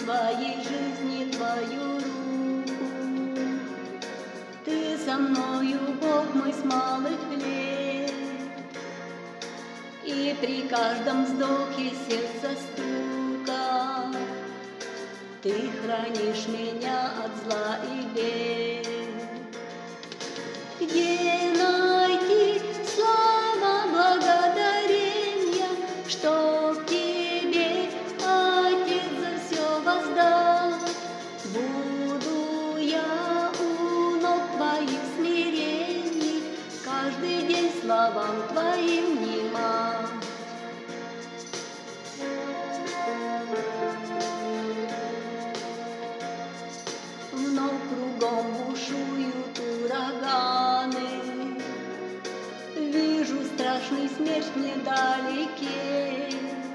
своей жизни твою руку. Ты со мною, Бог мой, с малых лет, и при каждом вздохе сердца стука ты хранишь меня от зла и бед. Где найти слова благодарения, чтоб тебе, Отец, за все воздать? Буду я у ног твоих смирений, каждый день словам твоим внимать. Вновь кругом бушуют ураганы, вижу страшный смерть невдалеке,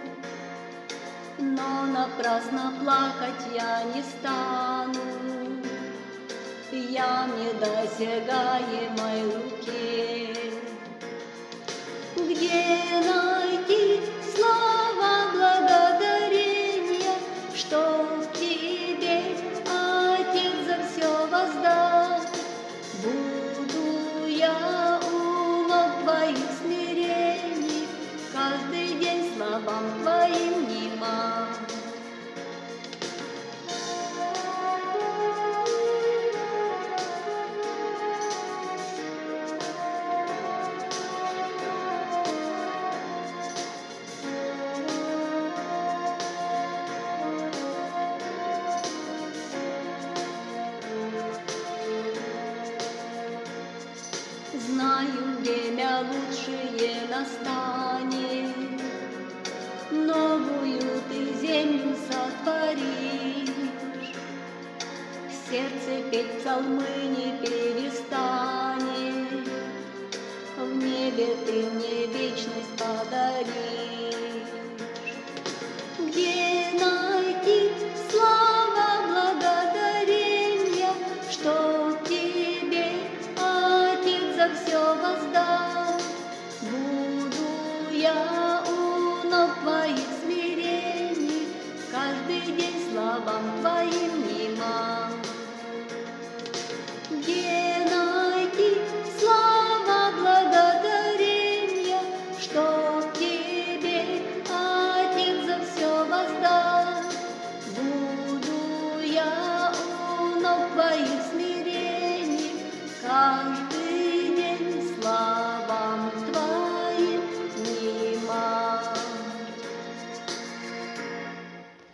но напрасно плакать я не стану, я в недосягаемой руке. Где найти слова благодарения, чтоб тебе, Отец, за все воздать? Буду я у ног твоих смирений, каждый день словам твоим внимать. Знаю, время лучшее настанет, новую ты землю сотворишь, сердце петь псалмы не перестанет, в небе ты мне вечность подаришь.